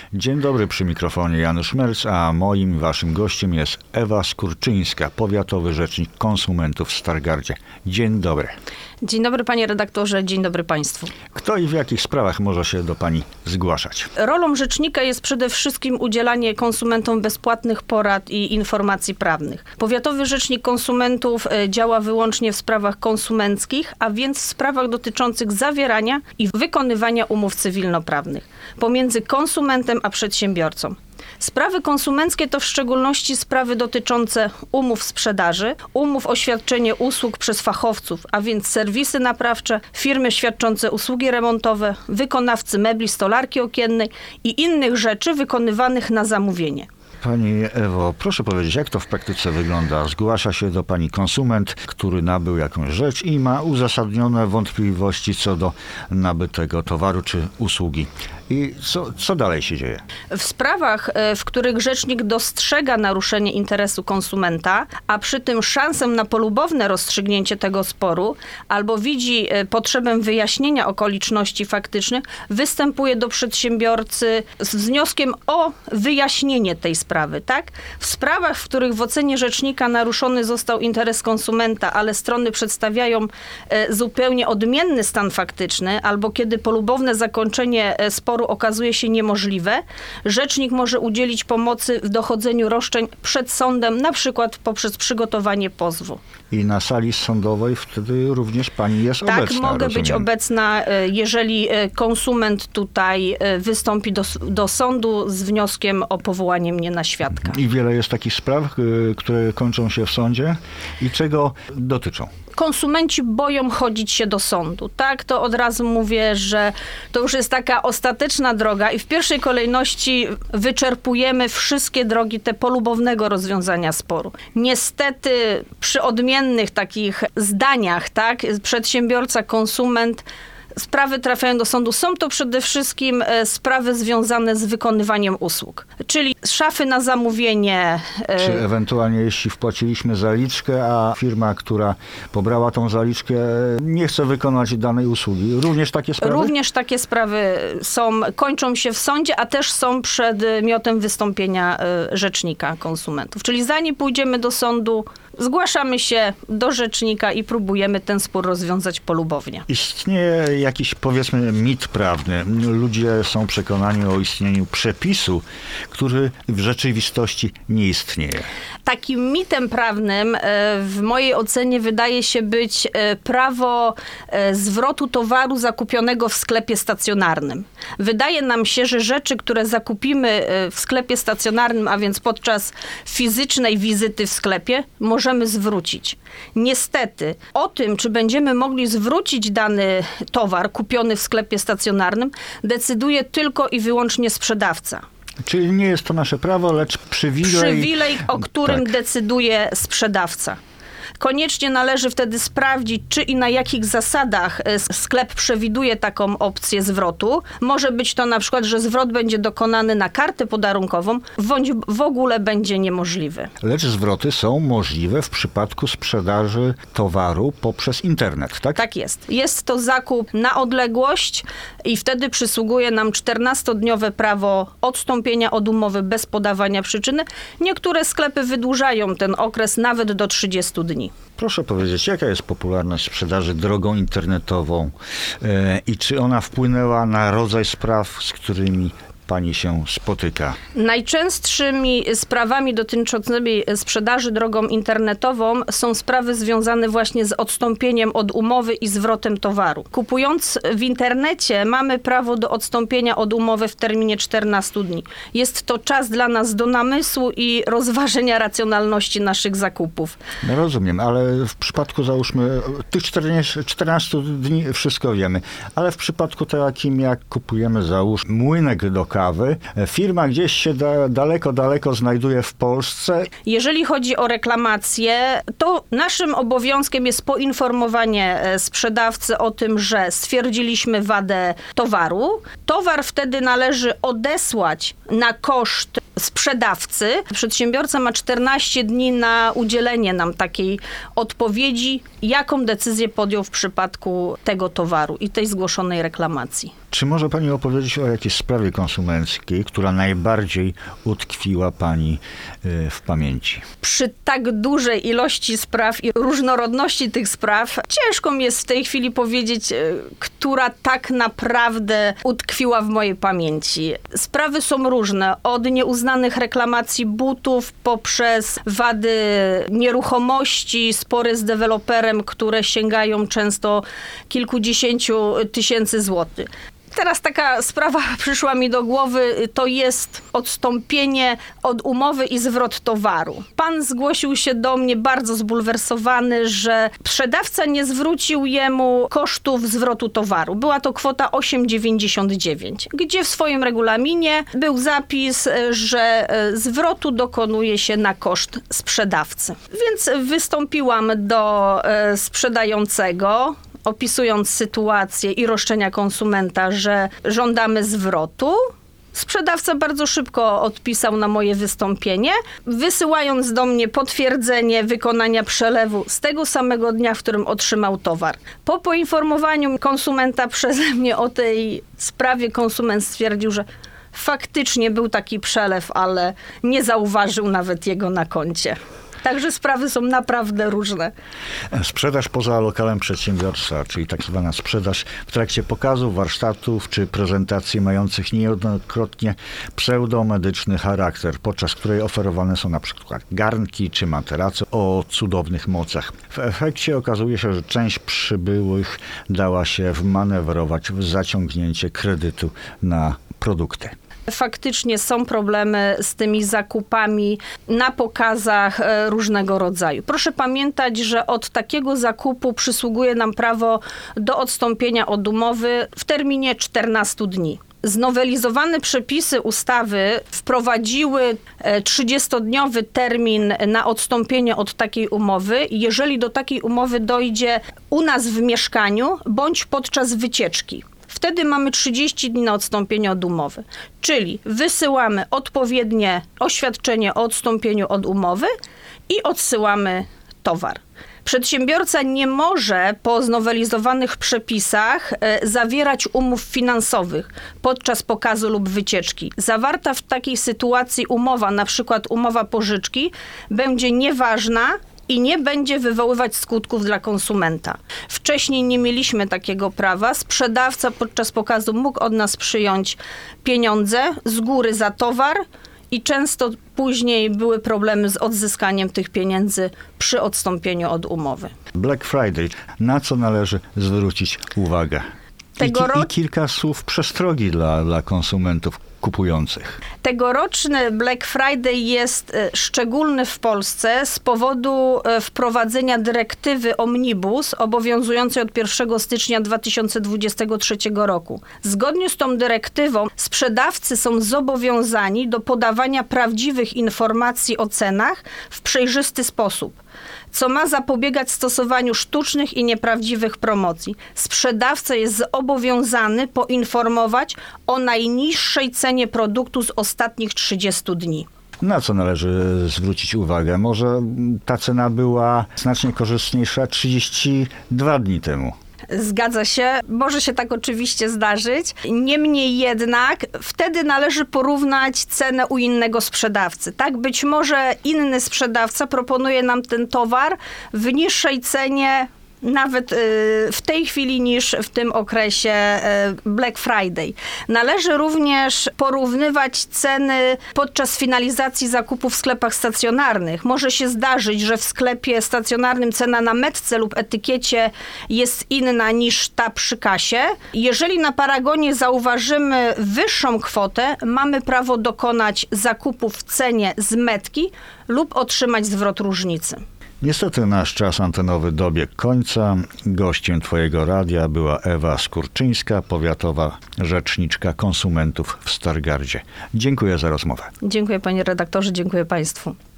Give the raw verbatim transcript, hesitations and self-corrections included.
Dzień dobry, przy mikrofonie Janusz Melc, a moim waszym gościem jest Ewa Skurczyńska, powiatowy rzecznik konsumentów w Stargardzie. Dzień dobry. Dzień dobry panie redaktorze, dzień dobry państwu. Kto i w jakich sprawach może się do pani zgłaszać? Rolą rzecznika jest przede wszystkim udzielanie konsumentom bezpłatnych porad i informacji prawnych. Powiatowy rzecznik konsumentów działa wyłącznie w sprawach konsumenckich, a więc w sprawach dotyczących zawierania i wykonywania umów cywilnoprawnych pomiędzy konsumentem a przedsiębiorcą. Sprawy konsumenckie to w szczególności sprawy dotyczące umów sprzedaży, umów o świadczenie usług przez fachowców, a więc serwisy naprawcze, firmy świadczące usługi remontowe, wykonawcy mebli, stolarki okiennej i innych rzeczy wykonywanych na zamówienie. Pani Ewo, proszę powiedzieć, jak to w praktyce wygląda? Zgłasza się do pani konsument, który nabył jakąś rzecz i ma uzasadnione wątpliwości co do nabytego towaru czy usługi. I co, co dalej się dzieje? W sprawach, w których rzecznik dostrzega naruszenie interesu konsumenta, a przy tym szansę na polubowne rozstrzygnięcie tego sporu, albo widzi potrzebę wyjaśnienia okoliczności faktycznych, występuje do przedsiębiorcy z wnioskiem o wyjaśnienie tej sprawy, tak? W sprawach, w których w ocenie rzecznika naruszony został interes konsumenta, ale strony przedstawiają zupełnie odmienny stan faktyczny, albo kiedy polubowne zakończenie sporu okazuje się niemożliwe, rzecznik może udzielić pomocy w dochodzeniu roszczeń przed sądem, na przykład poprzez przygotowanie pozwu. I na sali sądowej wtedy również pani jest tak, obecna. Tak, mogę rozumiem. być obecna, jeżeli konsument tutaj wystąpi do, do sądu z wnioskiem o powołanie mnie na świadka. I wiele jest takich spraw, które kończą się w sądzie i czego dotyczą? Konsumenci boją chodzić się do sądu. Tak, to od razu mówię, że to już jest taka ostateczna droga i w pierwszej kolejności wyczerpujemy wszystkie drogi te polubownego rozwiązania sporu. Niestety przy odmiennych takich zdaniach, tak, przedsiębiorca, konsument, sprawy trafiają do sądu. Są to przede wszystkim sprawy związane z wykonywaniem usług, czyli szafy na zamówienie. Czy ewentualnie jeśli wpłaciliśmy zaliczkę, a firma, która pobrała tą zaliczkę, nie chce wykonać danej usługi. Również takie sprawy? Również takie sprawy są, kończą się w sądzie, a też są przedmiotem wystąpienia rzecznika konsumentów. Czyli zanim pójdziemy do sądu, zgłaszamy się do rzecznika i próbujemy ten spór rozwiązać polubownie. Istnieje jakiś, powiedzmy, mit prawny. Ludzie są przekonani o istnieniu przepisu, który w rzeczywistości nie istnieje. Takim mitem prawnym w mojej ocenie wydaje się być prawo zwrotu towaru zakupionego w sklepie stacjonarnym. Wydaje nam się, że rzeczy, które zakupimy w sklepie stacjonarnym, a więc podczas fizycznej wizyty w sklepie, możemy zwrócić. Niestety, o tym, czy będziemy mogli zwrócić dany towar kupiony w sklepie stacjonarnym, decyduje tylko i wyłącznie sprzedawca. Czyli nie jest to nasze prawo, lecz przywilej... Przywilej, o którym tak. decyduje sprzedawca. Koniecznie należy wtedy sprawdzić, czy i na jakich zasadach sklep przewiduje taką opcję zwrotu. Może być to na przykład, że zwrot będzie dokonany na kartę podarunkową, bądź w ogóle będzie niemożliwy. Lecz zwroty są możliwe w przypadku sprzedaży towaru poprzez internet, tak? Tak jest. Jest to zakup na odległość i wtedy przysługuje nam czternastodniowe prawo odstąpienia od umowy bez podawania przyczyny. Niektóre sklepy wydłużają ten okres nawet do trzydziestu dni. Proszę powiedzieć, jaka jest popularność sprzedaży drogą internetową e, i czy ona wpłynęła na rodzaj spraw, z którymi pani się spotyka? Najczęstszymi sprawami dotyczącymi sprzedaży drogą internetową są sprawy związane właśnie z odstąpieniem od umowy i zwrotem towaru. Kupując w internecie mamy prawo do odstąpienia od umowy w terminie czternastu dni. Jest to czas dla nas do namysłu i rozważenia racjonalności naszych zakupów. No rozumiem, ale w przypadku, załóżmy, tych czternastu dni wszystko wiemy, ale w przypadku takim, jak kupujemy, załóż, młynek do kawy, firma gdzieś się da, daleko, daleko znajduje w Polsce. Jeżeli chodzi o reklamację, to naszym obowiązkiem jest poinformowanie sprzedawcy o tym, że stwierdziliśmy wadę towaru. Towar wtedy należy odesłać na koszt sprzedawcy. Przedsiębiorca ma czternaście dni na udzielenie nam takiej odpowiedzi, jaką decyzję podjął w przypadku tego towaru i tej zgłoszonej reklamacji. Czy może pani opowiedzieć o jakiejś sprawie konsumenckiej, która najbardziej utkwiła pani y, w pamięci? Przy tak dużej ilości spraw i różnorodności tych spraw, ciężko mi jest w tej chwili powiedzieć, y, która tak naprawdę utkwiła w mojej pamięci. Sprawy są różne, od nieuznanych reklamacji butów poprzez wady nieruchomości, spory z deweloperem, które sięgają często kilkudziesięciu tysięcy złotych. Teraz taka sprawa przyszła mi do głowy, to jest odstąpienie od umowy i zwrot towaru. Pan zgłosił się do mnie bardzo zbulwersowany, że sprzedawca nie zwrócił jemu kosztów zwrotu towaru. Była to kwota osiem dziewięćdziesiąt dziewięć, gdzie w swoim regulaminie był zapis, że zwrotu dokonuje się na koszt sprzedawcy. Więc wystąpiłam do sprzedającego, opisując sytuację i roszczenia konsumenta, że żądamy zwrotu. Sprzedawca bardzo szybko odpisał na moje wystąpienie, wysyłając do mnie potwierdzenie wykonania przelewu z tego samego dnia, w którym otrzymał towar. Po poinformowaniu konsumenta przeze mnie o tej sprawie, konsument stwierdził, że faktycznie był taki przelew, ale nie zauważył nawet jego na koncie. Także sprawy są naprawdę różne. Sprzedaż poza lokalem przedsiębiorstwa, czyli tak zwana sprzedaż w trakcie pokazów, warsztatów czy prezentacji mających niejednokrotnie pseudomedyczny charakter, podczas której oferowane są na przykład garnki czy materace o cudownych mocach. W efekcie okazuje się, że część przybyłych dała się wmanewrować w zaciągnięcie kredytu na produkty. Faktycznie są problemy z tymi zakupami na pokazach różnego rodzaju. Proszę pamiętać, że od takiego zakupu przysługuje nam prawo do odstąpienia od umowy w terminie czternastu dni. Znowelizowane przepisy ustawy wprowadziły trzydziestodniowy termin na odstąpienie od takiej umowy, jeżeli do takiej umowy dojdzie u nas w mieszkaniu bądź podczas wycieczki. Wtedy mamy trzydzieści dni na odstąpienie od umowy, czyli wysyłamy odpowiednie oświadczenie o odstąpieniu od umowy i odsyłamy towar. Przedsiębiorca nie może po znowelizowanych przepisach e, zawierać umów finansowych podczas pokazu lub wycieczki. Zawarta w takiej sytuacji umowa, na przykład umowa pożyczki, będzie nieważna i nie będzie wywoływać skutków dla konsumenta. Wcześniej nie mieliśmy takiego prawa. Sprzedawca podczas pokazu mógł od nas przyjąć pieniądze z góry za towar i często później były problemy z odzyskaniem tych pieniędzy przy odstąpieniu od umowy. Black Friday. Na co należy zwrócić uwagę? I, ki- Tegoro- i kilka słów przestrogi dla, dla konsumentów kupujących. Tegoroczny Black Friday jest e, szczególny w Polsce z powodu e, wprowadzenia dyrektywy Omnibus obowiązującej od pierwszego stycznia dwa tysiące dwudziestego trzeciego roku. Zgodnie z tą dyrektywą sprzedawcy są zobowiązani do podawania prawdziwych informacji o cenach w przejrzysty sposób, co ma zapobiegać stosowaniu sztucznych i nieprawdziwych promocji. Sprzedawca jest zobowiązany poinformować o najniższej cenie produktu z ostatnich trzydziestu dni. Na co należy zwrócić uwagę? Może ta cena była znacznie korzystniejsza trzydzieści dwa dni temu. Zgadza się, może się tak oczywiście zdarzyć. Niemniej jednak wtedy należy porównać cenę u innego sprzedawcy. Tak, być może inny sprzedawca proponuje nam ten towar w niższej cenie nawet w tej chwili niż w tym okresie Black Friday. Należy również porównywać ceny podczas finalizacji zakupu w sklepach stacjonarnych. Może się zdarzyć, że w sklepie stacjonarnym cena na metce lub etykiecie jest inna niż ta przy kasie. Jeżeli na paragonie zauważymy wyższą kwotę, mamy prawo dokonać zakupu w cenie z metki lub otrzymać zwrot różnicy. Niestety nasz czas antenowy dobiegł końca. Gościem Twojego radia była Ewa Skurczyńska, powiatowa rzeczniczka konsumentów w Stargardzie. Dziękuję za rozmowę. Dziękuję panie redaktorze, dziękuję państwu.